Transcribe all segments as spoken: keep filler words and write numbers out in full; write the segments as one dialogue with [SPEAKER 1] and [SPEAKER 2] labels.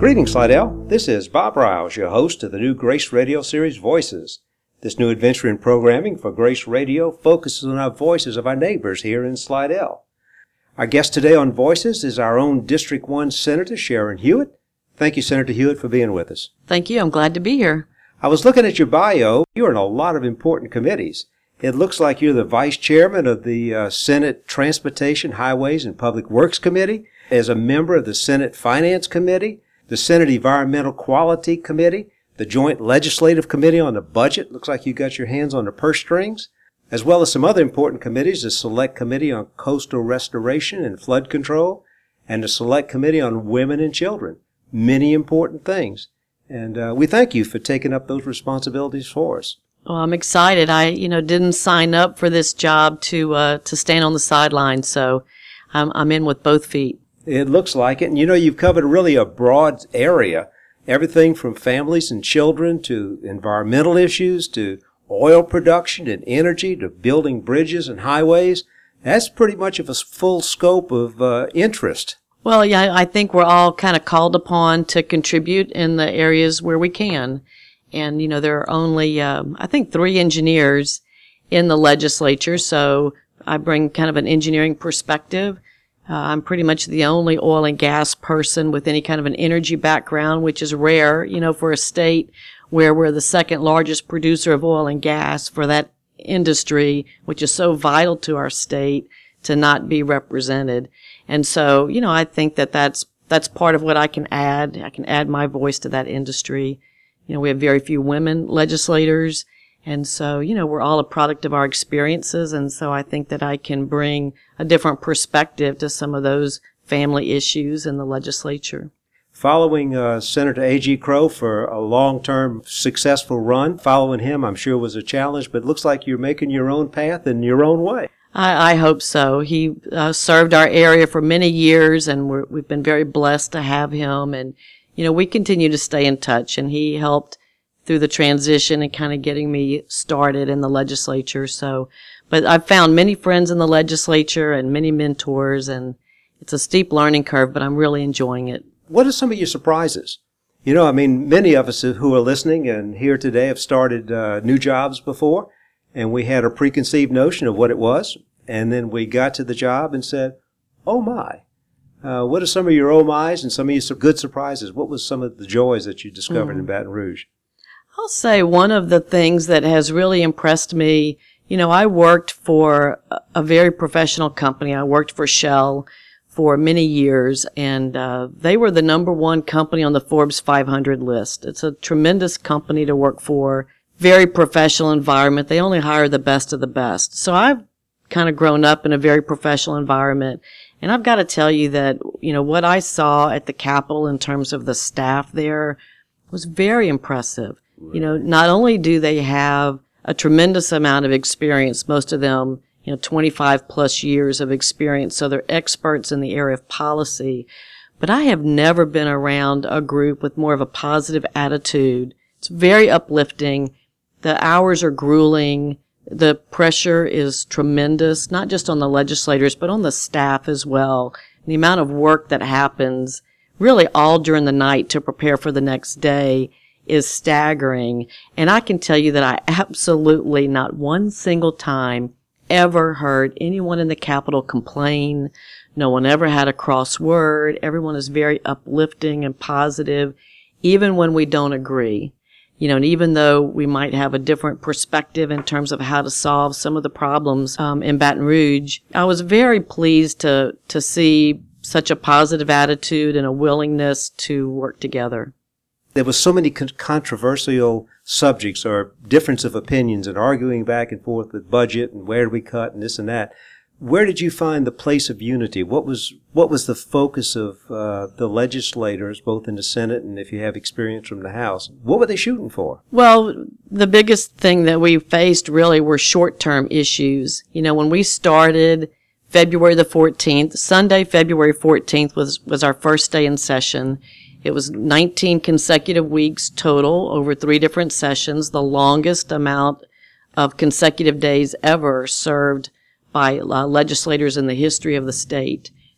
[SPEAKER 1] Greetings, Slidell. This is Bob Riles, your host of the new Grace Radio series, Voices. This new adventure in programming for Grace Radio focuses on our voices of our neighbors here in Slidell. Our guest today on Voices is our own District one Senator, Sharon Hewitt. Thank you, Senator Hewitt, for being with us.
[SPEAKER 2] Thank you. I'm glad to be here.
[SPEAKER 1] I was looking at your bio. You're in a lot of important committees. It looks like you're the Vice Chairman of the uh, Senate Transportation, Highways, and Public Works Committee, as a member of the Senate Finance Committee, the Senate Environmental Quality Committee, the Joint Legislative Committee on the Budget. Looks like you got your hands on the purse strings, as well as some other important committees, the Select Committee on Coastal Restoration and Flood Control, and the Select Committee on Women and Children. Many important things. And uh, we thank you for taking up those responsibilities for us.
[SPEAKER 2] Well, I'm excited. I, you know, didn't sign up for this job to uh, to stand on the sidelines, so I'm, I'm in with both feet.
[SPEAKER 1] It looks like it. And, you know, you've covered really a broad area, everything from families and children to environmental issues to oil production and energy to building bridges and highways. That's pretty much of a full scope of uh, interest.
[SPEAKER 2] Well, yeah, I think we're all kind of called upon to contribute in the areas where we can. And, you know, there are only, um, I think, three engineers in the legislature, so I bring kind of an engineering perspective. Uh, I'm pretty much the only oil and gas person with any kind of an energy background, which is rare, you know, for a state where we're the second largest producer of oil and gas, for that industry, which is so vital to our state, to not be represented. And so, you know, I think that that's, that's part of what I can add. I can add my voice to that industry. You know, we have very few women legislators. And so, you know, we're all a product of our experiences. And so I think that I can bring a different perspective to some of those family issues in the legislature.
[SPEAKER 1] Following uh, Senator A G. Crow for a long-term successful run, following him, I'm sure, was a challenge, but it looks like you're making your own path in your own way.
[SPEAKER 2] I, I hope so. He uh, served our area for many years, and we're, we've been very blessed to have him. And, you know, we continue to stay in touch, and he helped through the transition and kind of getting me started in the legislature. So, but I've found many friends in the legislature and many mentors, and it's a steep learning curve, but I'm really enjoying it.
[SPEAKER 1] What are some of your surprises? You know, I mean, many of us who are listening and here today have started uh, new jobs before, and we had a preconceived notion of what it was, and then we got to the job and said, oh my. Uh, what are some of your oh my's and some of your good surprises? What was some of the joys that you discovered mm. in Baton Rouge?
[SPEAKER 2] I'll say one of the things that has really impressed me, you know, I worked for a very professional company. I worked for Shell for many years, and uh, they were the number one company on the Forbes five hundred list. It's a tremendous company to work for, very professional environment. They only hire the best of the best. So I've kind of grown up in a very professional environment, and I've got to tell you that, you know, what I saw at the Capitol in terms of the staff there was very impressive. You know, not only do they have a tremendous amount of experience, most of them, you know, twenty-five plus years of experience, so they're experts in the area of policy, but I have never been around a group with more of a positive attitude. It's very uplifting. The hours are grueling. The pressure is tremendous, not just on the legislators, but on the staff as well. The amount of work that happens really all during the night to prepare for the next day is staggering. And I can tell you that I absolutely not one single time ever heard anyone in the Capitol complain. No one ever had a cross word. Everyone is very uplifting and positive, even when we don't agree. You know, and even though we might have a different perspective in terms of how to solve some of the problems um, in Baton Rouge, I was very pleased to to see such a positive attitude and a willingness to work together.
[SPEAKER 1] There was so many con- controversial subjects or difference of opinions and arguing back and forth with budget and where do we cut and this and that. Where did you find the place of unity? What was what was the focus of uh, the legislators, both in the Senate and if you have experience from the House? What were they shooting for?
[SPEAKER 2] Well, the biggest thing that we faced really were short-term issues. You know, when we started February the fourteenth, Sunday, February fourteenth was, was our first day in session. It was nineteen consecutive weeks total over three different sessions, the longest amount of consecutive days ever served by uh, legislators in the history of the state.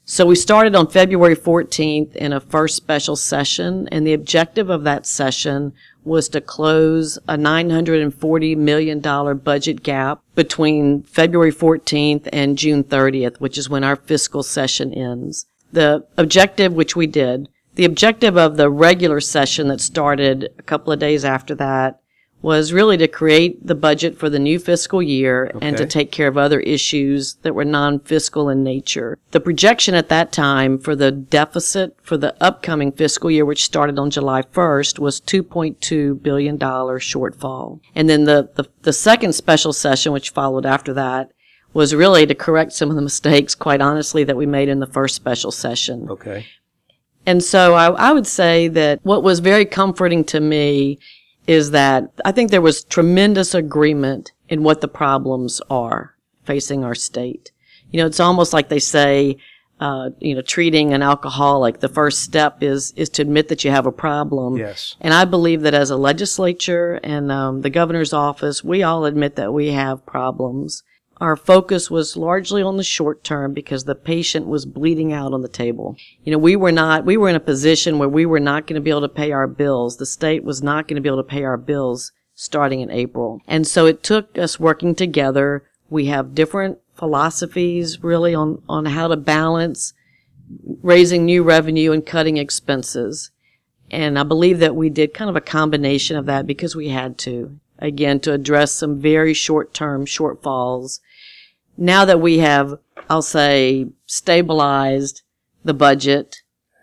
[SPEAKER 2] So we started on February fourteenth in a first special session, and the objective of that session was to close a nine hundred forty million dollars budget gap between February fourteenth and June thirtieth, which is when our fiscal session ends. The objective, which we did, the objective of the regular session that started a couple of days after that was really to create the budget for the new fiscal year
[SPEAKER 1] Okay.
[SPEAKER 2] and to take care of other issues that were non-fiscal in nature. The projection at that time for the deficit for the upcoming fiscal year, which started on July first, was two point two billion dollars shortfall. And then the, the, the second special session, which followed after that, was really to correct some of the mistakes, quite honestly, that we made in the first special session.
[SPEAKER 1] Okay.
[SPEAKER 2] And so I, I would say that what was very comforting to me is that I think there was tremendous agreement in what the problems are facing our state. You know, it's almost like they say, uh, you know, treating an alcoholic, the first step is, is to admit that you have a problem.
[SPEAKER 1] Yes.
[SPEAKER 2] And I believe that as a legislature and um, the governor's office, we all admit that we have problems. Our focus was largely on the short term because the patient was bleeding out on the table. You know, we were not, we were in a position where we were not going to be able to pay our bills. The state was not going to be able to pay our bills starting in April. And so it took us working together. We have different philosophies really on, on how to balance raising new revenue and cutting expenses. And I believe that we did kind of a combination of that because we had to, again, to address some very short-term shortfalls. Now that we have, I'll say, stabilized the budget,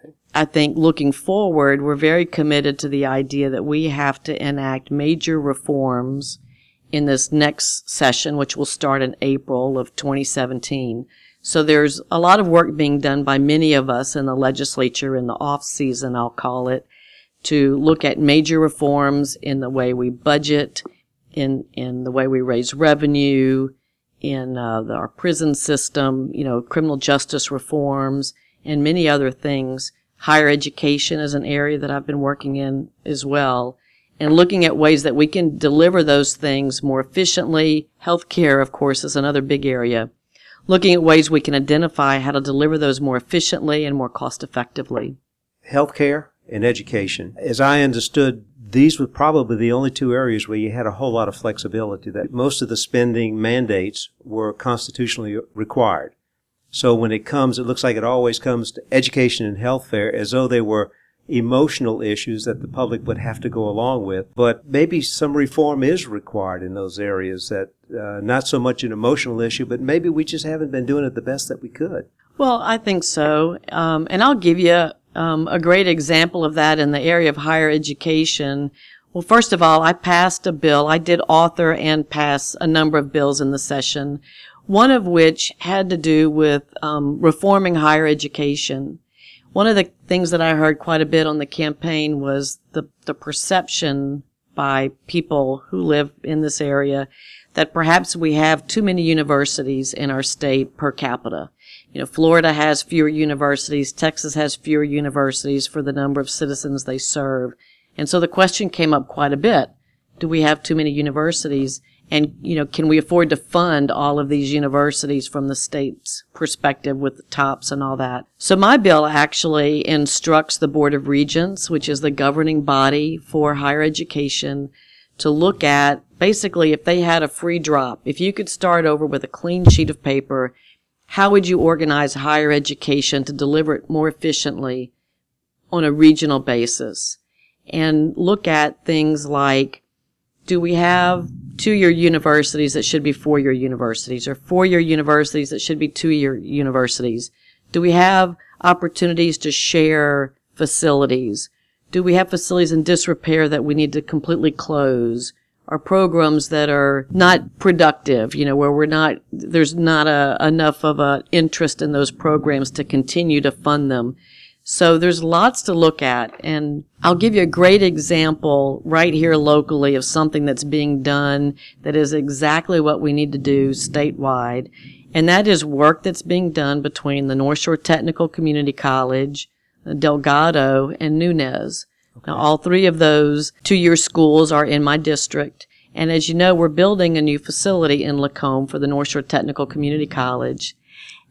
[SPEAKER 2] I think looking forward, we're very committed to the idea that we have to enact major reforms in this next session, which will start in April of twenty seventeen. So there's a lot of work being done by many of us in the legislature in the off-season, I'll call it, to look at major reforms in the way we budget, in in the way we raise revenue, in uh, the, our prison system, you know, criminal justice reforms, and many other things. Higher education is an area that I've been working in as well, and looking at ways that we can deliver those things more efficiently. Healthcare, of course, is another big area. Looking at ways we can identify how to deliver those more efficiently and more cost effectively.
[SPEAKER 1] Healthcare and education. As I understood, these were probably the only two areas where you had a whole lot of flexibility, that most of the spending mandates were constitutionally required. So when it comes, it looks like it always comes to education and healthcare as though they were emotional issues that the public would have to go along with. But maybe some reform is required in those areas, that uh, not so much an emotional issue, but maybe we just haven't been doing it the best that we could.
[SPEAKER 2] Well, I think so. Um, and I'll give you Um, a great example of that in the area of higher education. Well, first of all, I passed a bill. I did author and pass a number of bills in the session, one of which had to do with um, reforming higher education. One of the things that I heard quite a bit on the campaign was the, the perception by people who live in this area that perhaps we have too many universities in our state per capita. You know, Florida has fewer universities. Texas has fewer universities for the number of citizens they serve. And so the question came up quite a bit. Do we have too many universities? And, you know, can we afford to fund all of these universities from the state's perspective with the TOPS and all that? So my bill actually instructs the Board of Regents, which is the governing body for higher education, to look at basically if they had a free drop, if you could start over with a clean sheet of paper, how would you organize higher education to deliver it more efficiently on a regional basis? And look at things like, do we have two-year universities that should be four-year universities, or four-year universities that should be two-year universities? Do we have opportunities to share facilities? Do we have facilities in disrepair that we need to completely close? Or programs that are not productive, you know, where we're not, there's not a, enough of a interest in those programs to continue to fund them. So there's lots to look at. And I'll give you a great example right here locally of something that's being done that is exactly what we need to do statewide. And that is work that's being done between the North Shore Technical Community College, Delgado, and Nunez. Okay. Now, all three of those two-year schools are in my district. And as you know, we're building a new facility in Lacombe for the North Shore Technical Community College.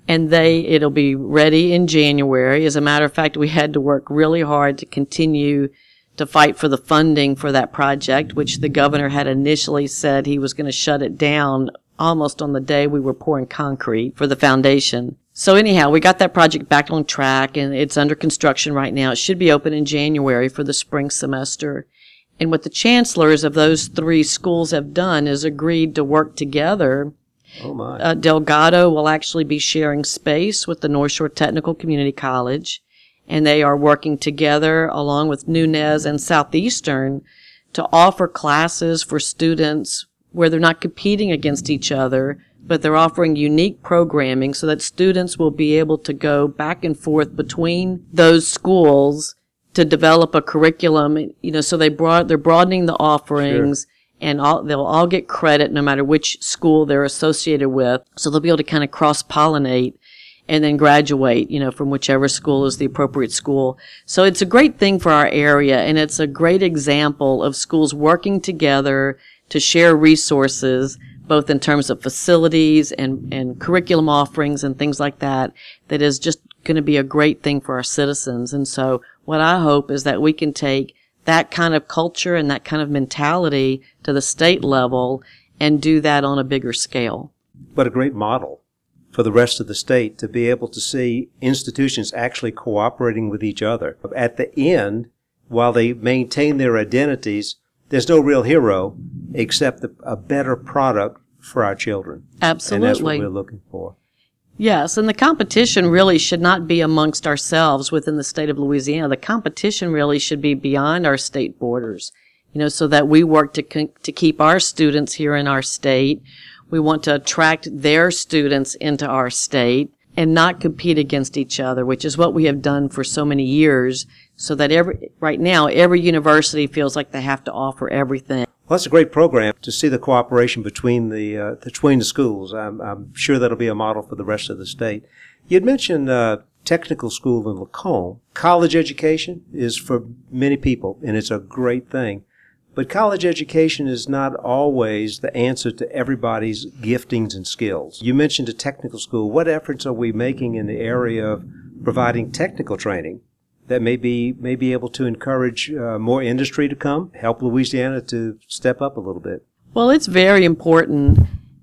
[SPEAKER 2] And they, it'll be ready in January. As a matter of fact, we had to work really hard to continue to fight for the funding for that project, which the governor had initially said he was going to shut it down almost on the day we were pouring concrete for the foundation. So anyhow, we got that project back on track, and it's under construction right now. It should be open in January for the spring semester. And what the chancellors of those three schools have done is agreed to work together.
[SPEAKER 1] Oh my.
[SPEAKER 2] Uh, Delgado will actually be sharing space with the North Shore Technical Community College, and they are working together along with Nunez and Southeastern to offer classes for students where they're not competing against each other, but they're offering unique programming so that students will be able to go back and forth between those schools to develop a curriculum. You know, so they brought, they're broadening the offerings. Sure. And all, they'll all get credit no matter which school they're associated with. So they'll be able to kind of cross-pollinate and then graduate, you know, from whichever school is the appropriate school. So it's a great thing for our area, and it's a great example of schools working together to share resources, both in terms of facilities and, and curriculum offerings and things like that, that is just going to be a great thing for our citizens. And so what I hope is that we can take that kind of culture and that kind of mentality to the state level and do that on a bigger scale.
[SPEAKER 1] But a great model for the rest of the state to be able to see institutions actually cooperating with each other. At the end, while they maintain their identities, there's no real hero except the, a better product for our children.
[SPEAKER 2] Absolutely.
[SPEAKER 1] And that's what we're looking for.
[SPEAKER 2] Yes, and the competition really should not be amongst ourselves within the state of Louisiana. The competition really should be beyond our state borders, you know, so that we work to con- to keep our students here in our state. We want to attract their students into our state and not compete against each other, which is what we have done for so many years, so that every right now every university feels like they have to offer everything.
[SPEAKER 1] Well, that's a great program to see the cooperation between the uh, between the schools. I'm, I'm sure that'll be a model for the rest of the state. You'd mentioned uh, technical school in Lacombe. College education is for many people, and it's a great thing. But college education is not always the answer to everybody's giftings and skills. You mentioned a technical school. What efforts are we making in the area of providing technical training that may be, may be able to encourage uh, more industry to come, help Louisiana to step up a little bit?
[SPEAKER 2] Well, it's very important.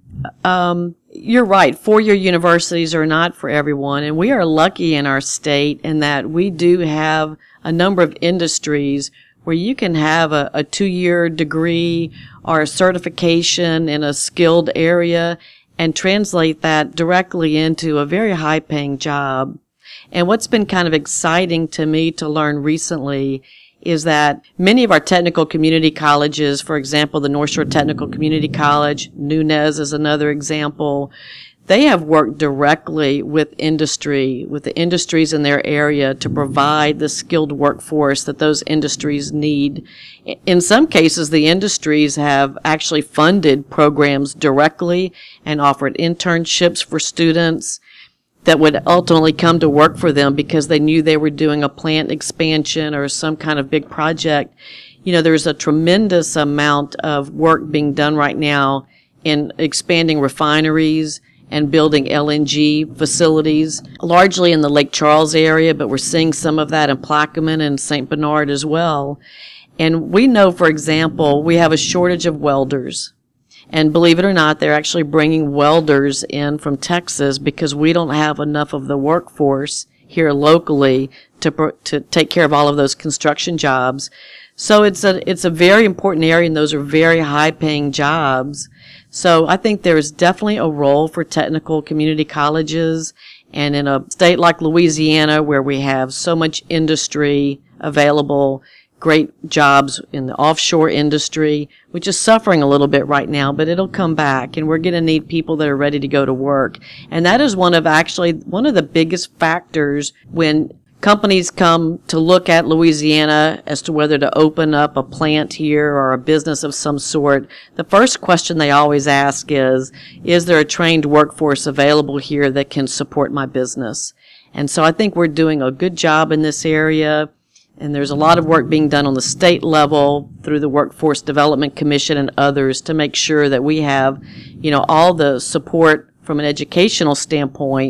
[SPEAKER 2] Um, you're right. Four-year universities are not for everyone, and we are lucky in our state in that we do have a number of industries where you can have a, a two-year degree or a certification in a skilled area and translate that directly into a very high-paying job. And what's been kind of exciting to me to learn recently is that many of our technical community colleges, for example, the North Shore Technical Community College, Nunez is another example, they have worked directly with industry, with the industries in their area to provide the skilled workforce that those industries need. In some cases, the industries have actually funded programs directly and offered internships for students that would ultimately come to work for them because they knew they were doing a plant expansion or some kind of big project. You know, there's a tremendous amount of work being done right now in expanding refineries and building L N G facilities, largely in the Lake Charles area, but we're seeing some of that in Plaquemine and Saint Bernard as well. And we know, for example, we have a shortage of welders. And believe it or not, they're actually bringing welders in from Texas because we don't have enough of the workforce here locally to to take care of all of those construction jobs. So it's a it's a very important area, and those are very high-paying jobs. So I think there is definitely a role for technical community colleges, and in a state like Louisiana where we have so much industry available, great jobs in the offshore industry, which is suffering a little bit right now, but it'll come back, and we're going to need people that are ready to go to work. And that is one of actually one of the biggest factors when companies come to look at Louisiana as to whether to open up a plant here or a business of some sort. The first question they always ask is, is there a trained workforce available here that can support my business? And so I think we're doing a good job in this area. And there's a lot of work being done on the state level through the Workforce Development Commission and others to make sure that we have, you know, all the support from an educational standpoint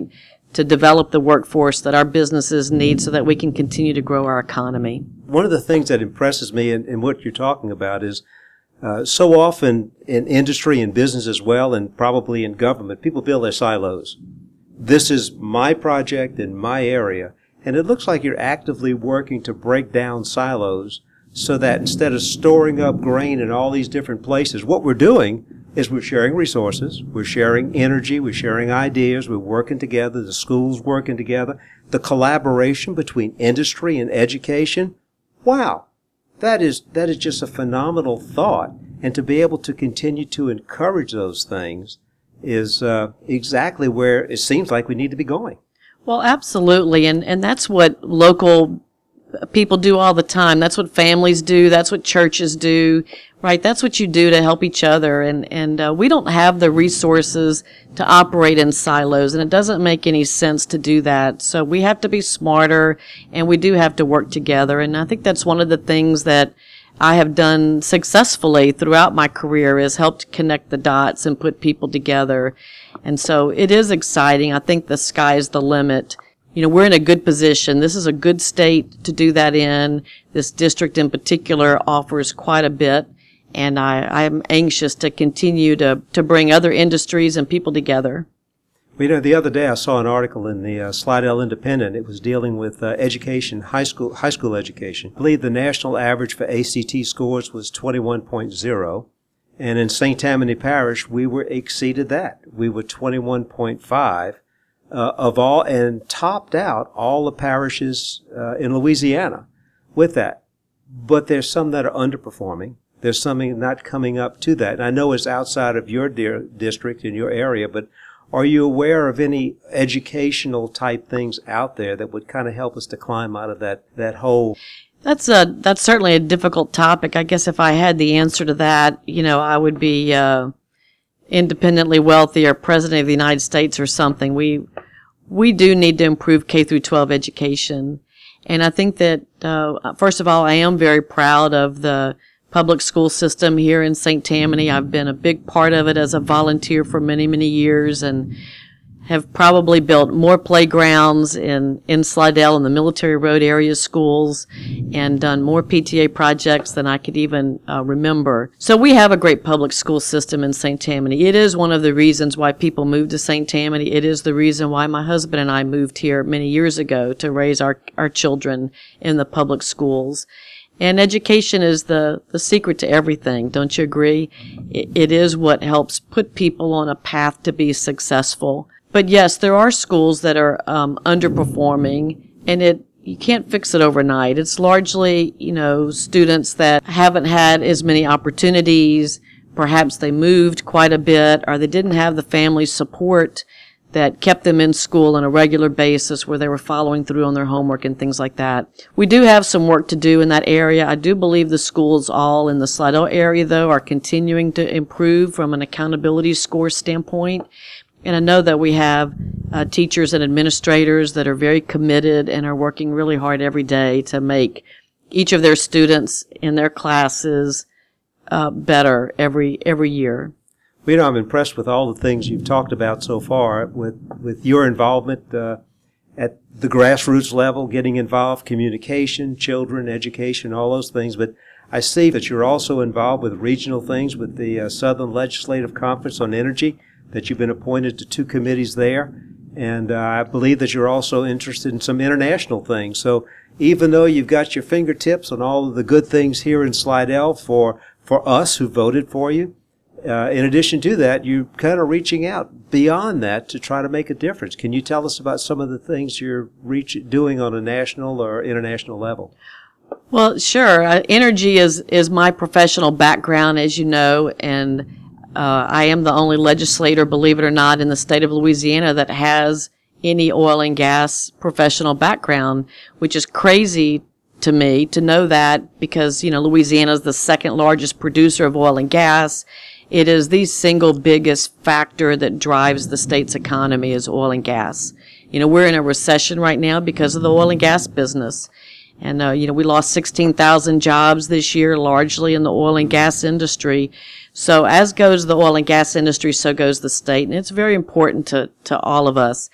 [SPEAKER 2] to develop the workforce that our businesses need so that we can continue to grow our economy.
[SPEAKER 1] One of the things that impresses me in, in what you're talking about is uh, so often in industry and business as well, and probably in government, people build their silos. This is my project in my area, and it looks like you're actively working to break down silos so that instead of storing up grain in all these different places, what we're doing is we're sharing resources, we're sharing energy, we're sharing ideas, we're working together, the schools working together, the collaboration between industry and education. Wow, that is that is just a phenomenal thought. And to be able to continue to encourage those things is uh, exactly where it seems like we need to be going.
[SPEAKER 2] Well, absolutely, and and that's what local people do all the time. That's what families do. That's what churches do, right? That's what you do to help each other. And, and uh, we don't have the resources to operate in silos, and it doesn't make any sense to do that. So we have to be smarter, and we do have to work together. And I think that's one of the things that I have done successfully throughout my career is helped connect the dots and put people together. And so it is exciting. I think the sky's the limit. You know, we're in a good position. This is a good state to do that in. This district in particular offers quite a bit, and I, I'm anxious to continue to, to bring other industries and people together.
[SPEAKER 1] Well, you know, the other day I saw an article in the uh, Slidell Independent. It was dealing with uh, education, high school high school education. I believe the national average for A C T scores was twenty-one point oh, and in Saint Tammany Parish, we were exceeded that. We were twenty-one point five. Uh, of all, and topped out all the parishes uh, in Louisiana with that. But there's some that are underperforming. There's some not coming up to that. And I know it's outside of your dear district in your area, but are you aware of any educational type things out there that would kind of help us to climb out of that, that hole?
[SPEAKER 2] That's a that's certainly a difficult topic. I guess if I had the answer to that, you know, I would be uh, independently wealthy or president of the United States or something. We we do need to improve K through twelve education, and I think that uh, first of all, I am very proud of the public school system here in Saint Tammany. I've been a big part of it as a volunteer for many many years, and have probably built more playgrounds in, in Slidell and the Military Road area schools, and done more P T A projects than I could even uh, remember. So we have a great public school system in Saint Tammany. It is one of the reasons why people moved to Saint Tammany. It is the reason why my husband and I moved here many years ago to raise our, our children in the public schools. And education is the, the secret to everything, don't you agree? It, it is what helps put people on a path to be successful. But yes, there are schools that are um, underperforming, and it you can't fix it overnight. It's largely, you know, students that haven't had as many opportunities. Perhaps they moved quite a bit, or they didn't have the family support that kept them in school on a regular basis where they were following through on their homework and things like that. We do have some work to do in that area. I do believe the schools all in the Slidell area, though, are continuing to improve from an accountability score standpoint. And I know that we have uh, teachers and administrators that are very committed and are working really hard every day to make each of their students in their classes uh, better every every year.
[SPEAKER 1] Well, you know, I'm impressed with all the things you've talked about so far with, with your involvement uh, at the grassroots level, getting involved, communication, children, education, all those things. But I see that you're also involved with regional things with the uh, Southern Legislative Conference on Energy, that you've been appointed to two committees there. And uh, I believe that you're also interested in some international things. So even though you've got your fingertips on all of the good things here in Slidell for, for us who voted for you, uh, in addition to that, you're kind of reaching out beyond that to try to make a difference. Can you tell us about some of the things you're reach, doing on a national or international level?
[SPEAKER 2] Well, sure. Uh, energy is, is my professional background, as you know, and Uh, I am the only legislator, believe it or not, in the state of Louisiana that has any oil and gas professional background, which is crazy to me to know that because, you know, Louisiana is the second largest producer of oil and gas. It is the single biggest factor that drives the state's economy is oil and gas. You know, we're in a recession right now because of the oil and gas business. And, uh, you know, we lost sixteen thousand jobs this year, largely in the oil and gas industry. So as goes the oil and gas industry, so goes the state. And it's very important to, to all of us.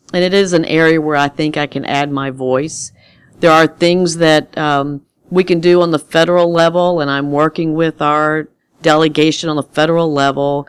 [SPEAKER 2] and it is an area where I think I can add my voice. There are things that um, we can do on the federal level, and I'm working with our delegation on the federal level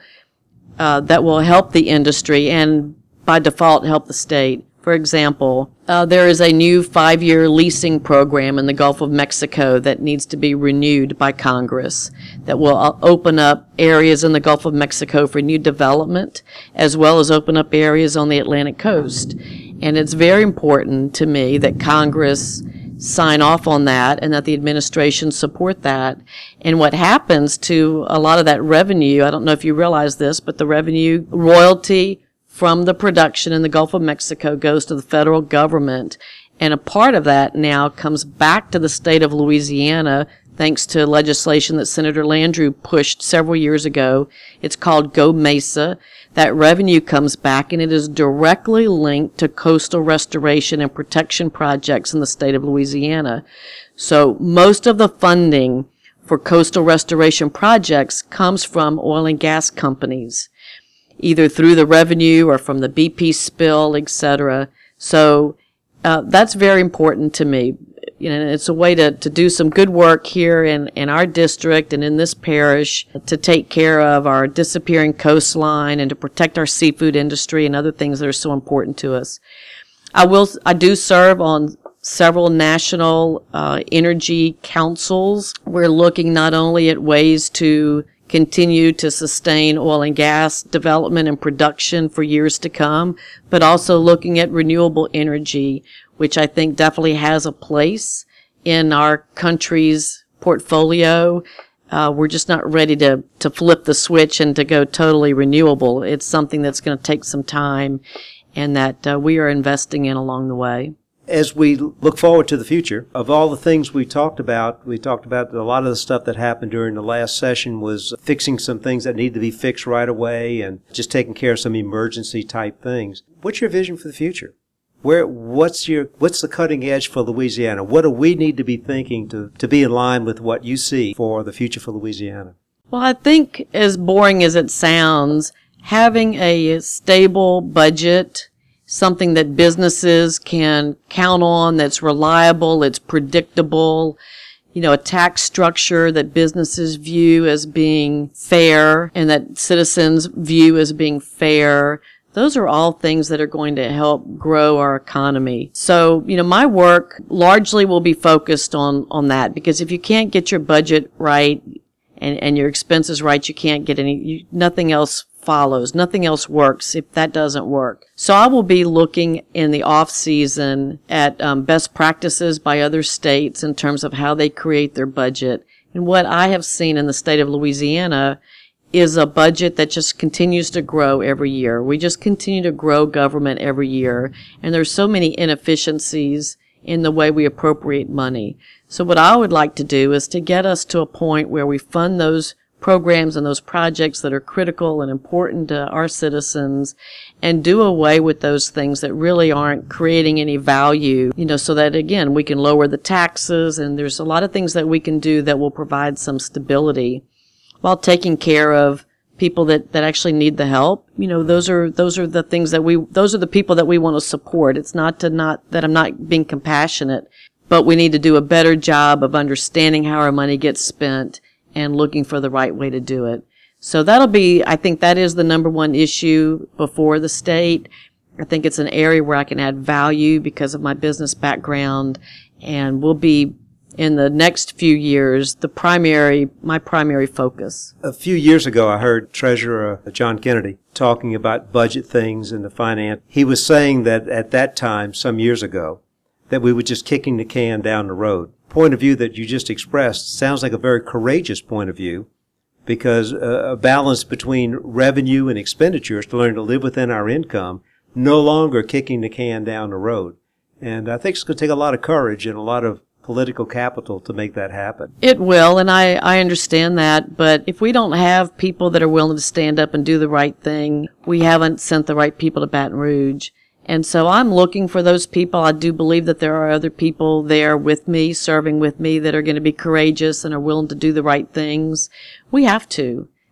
[SPEAKER 2] uh, that will help the industry and by default help the state. For example, uh, there is a new five-year leasing program in the Gulf of Mexico that needs to be renewed by Congress that will uh, open up areas in the Gulf of Mexico for new development, as well as open up areas on the Atlantic coast. And it's very important to me that Congress sign off on that and that the administration support that. And what happens to a lot of that revenue, I don't know if you realize this, but the revenue royalty from the production in the Gulf of Mexico goes to the federal government, and a part of that now comes back to the state of Louisiana thanks to legislation that Senator Landrieu pushed several years ago. It's called Go Mesa. That revenue comes back, and it is directly linked to coastal restoration and protection projects in the state of Louisiana. So most of the funding for coastal restoration projects comes from oil and gas companies, either through the revenue or from the B P spill, et cetera. So uh, that's very important to me. You know, it's a way to, to do some good work here in, in our district and in this parish to take care of our disappearing coastline and to protect our seafood industry and other things that are so important to us. I will, I do serve on several national uh, energy councils. We're looking not only at ways to continue to sustain oil and gas development and production for years to come, but also looking at renewable energy, which I think definitely has a place in our country's portfolio. Uh, we're just not ready to, to flip the switch and to go totally renewable. It's something that's going to take some time and that uh, we are investing in along the way.
[SPEAKER 1] As we look forward to the future, of all the things we talked about, we talked about a lot of the stuff that happened during the last session was fixing some things that need to be fixed right away and just taking care of some emergency type things. What's your vision for the future? Where, what's your, what's the cutting edge for Louisiana? What do we need to be thinking to, to be in line with what you see for the future for Louisiana?
[SPEAKER 2] Well, I think, as boring as it sounds, having a stable budget, something that businesses can count on, that's reliable, it's predictable, you know, a tax structure that businesses view as being fair and that citizens view as being fair. Those are all things that are going to help grow our economy. So, you know, my work largely will be focused on, on that, because if you can't get your budget right and, and your expenses right, you can't get any, you, nothing else follows. Nothing else works if that doesn't work. So I will be looking in the off season at um, best practices by other states in terms of how they create their budget. And what I have seen in the state of Louisiana is a budget that just continues to grow every year. We just continue to grow government every year. And there's so many inefficiencies in the way we appropriate money. So what I would like to do is to get us to a point where we fund those programs and those projects that are critical and important to our citizens and do away with those things that really aren't creating any value, you know, so that, again, we can lower the taxes, and there's a lot of things that we can do that will provide some stability while taking care of people that, that actually need the help. You know, those are, those are the things that we, those are the people that we want to support. It's not to not, that I'm not being compassionate, but we need to do a better job of understanding how our money gets spent and looking for the right way to do it. So that'll be, I think that is the number one issue before the state. I think it's an area where I can add value because of my business background, and will be, in the next few years, the primary, my primary focus.
[SPEAKER 1] A few years ago, I heard Treasurer John Kennedy talking about budget things and the finance. He was saying that at that time, some years ago, that we were just kicking the can down the road. Point of view that you just expressed sounds like a very courageous point of view, because a balance between revenue and expenditures to learn to live within our income, no longer kicking the can down the road. And I think it's going to take a lot of courage and a lot of political capital to make that happen.
[SPEAKER 2] It will, and I, I understand that, but if we don't have people that are willing to stand up and do the right thing, we haven't sent the right people to Baton Rouge. And so I'm looking for those people. I do believe that there are other people there with me, serving with me, that are going to be courageous and are willing to do the right things. We have to.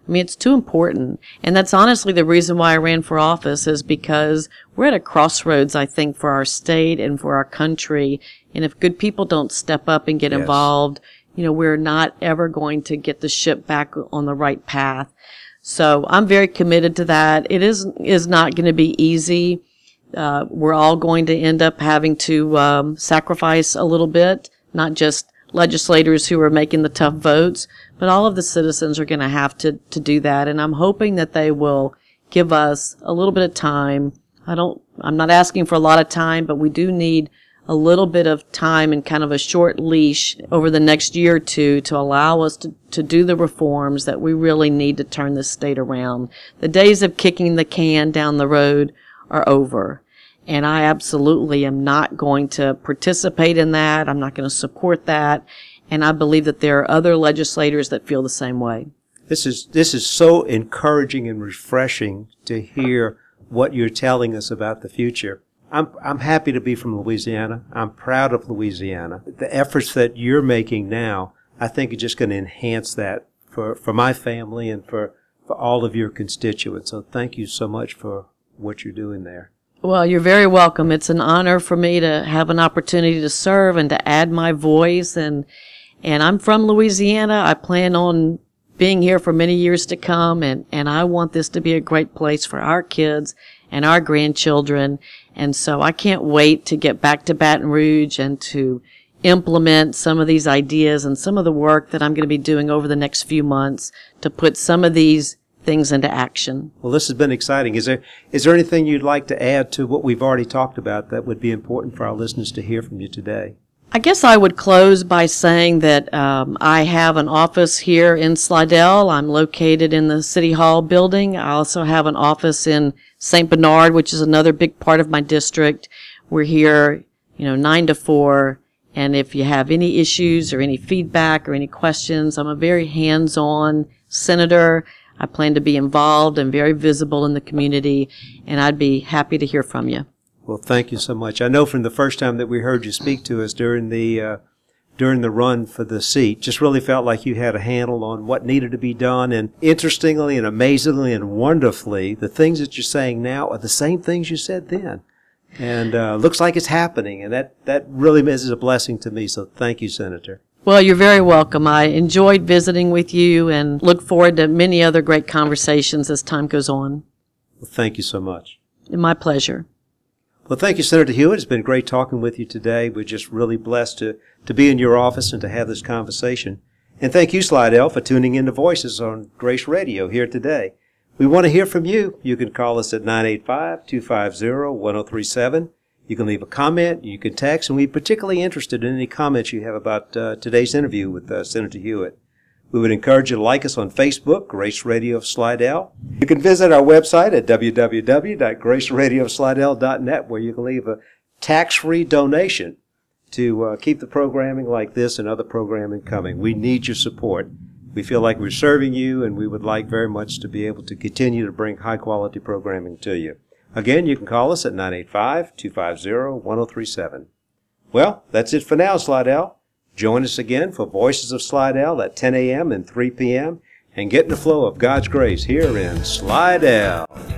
[SPEAKER 2] I mean, it's too important. And that's honestly the reason why I ran for office, is because we're at a crossroads, I think, for our state and for our country. And if good people don't step up and get
[SPEAKER 1] Yes.
[SPEAKER 2] involved, you know, we're not ever going to get the ship back on the right path. So I'm very committed to that. It is, is not going to be easy. Uh, we're all going to end up having to um, sacrifice a little bit, not just legislators who are making the tough votes, but all of the citizens are going to have to, to do that. And I'm hoping that they will give us a little bit of time. I don't, I'm not asking for a lot of time, but we do need a little bit of time and kind of a short leash over the next year or two to allow us to, to do the reforms that we really need to turn this state around. The days of kicking the can down the road are over. And I absolutely am not going to participate in that. I'm not going to support that. And I believe that there are other legislators that feel the same way.
[SPEAKER 1] This is this is so encouraging and refreshing to hear what you're telling us about the future. I'm I'm happy to be from Louisiana. I'm proud of Louisiana. The efforts that you're making now, I think, are just going to enhance that for, for my family and for, for all of your constituents. So thank you so much for what you're doing there.
[SPEAKER 2] Well, you're very welcome. It's an honor for me to have an opportunity to serve and to add my voice. And and I'm from Louisiana. I plan on being here for many years to come. And, and I want this to be a great place for our kids and our grandchildren. And so I can't wait to get back to Baton Rouge and to implement some of these ideas and some of the work that I'm going to be doing over the next few months to put some of these things into action.
[SPEAKER 1] Well, this has been exciting. Is there is there anything you'd like to add to what we've already talked about that would be important for our listeners to hear from you today?
[SPEAKER 2] I guess I would close by saying that um, I have an office here in Slidell. I'm located in the City Hall building. I also have an office in Saint Bernard, which is another big part of my district. We're here, you know, nine to four. And if you have any issues or any feedback or any questions, I'm a very hands-on senator. I plan to be involved and very visible in the community, and I'd be happy to hear from you.
[SPEAKER 1] Well, thank you so much. I know from the first time that we heard you speak to us during the uh, during the run for the seat, just really felt like you had a handle on what needed to be done. And interestingly and amazingly and wonderfully, the things that you're saying now are the same things you said then. And uh, looks like it's happening, and that, that really is a blessing to me. So thank you, Senator.
[SPEAKER 2] Well, you're very welcome. I enjoyed visiting with you and look forward to many other great conversations as time goes on.
[SPEAKER 1] Well, thank you so much.
[SPEAKER 2] My pleasure.
[SPEAKER 1] Well, thank you, Senator Hewitt. It's been great talking with you today. We're just really blessed to, to be in your office and to have this conversation. And thank you, Slidell, for tuning in to Voices on Grace Radio here today. We want to hear from you. You can call us at nine eight five, two five zero, one zero three seven. You can leave a comment, you can text, and we're particularly interested in any comments you have about uh, today's interview with uh, Senator Hewitt. We would encourage you to like us on Facebook, Grace Radio of Slidell. You can visit our website at w w w dot grace radio of slidell dot net, where you can leave a tax-free donation to uh, keep the programming like this and other programming coming. We need your support. We feel like we're serving you, and we would like very much to be able to continue to bring high-quality programming to you. Again, you can call us at nine eight five, two five zero, one zero three seven. Well, that's it for now, Slidell. Join us again for Voices of Slidell at ten a.m. and three p.m. and get in the flow of God's grace here in Slidell.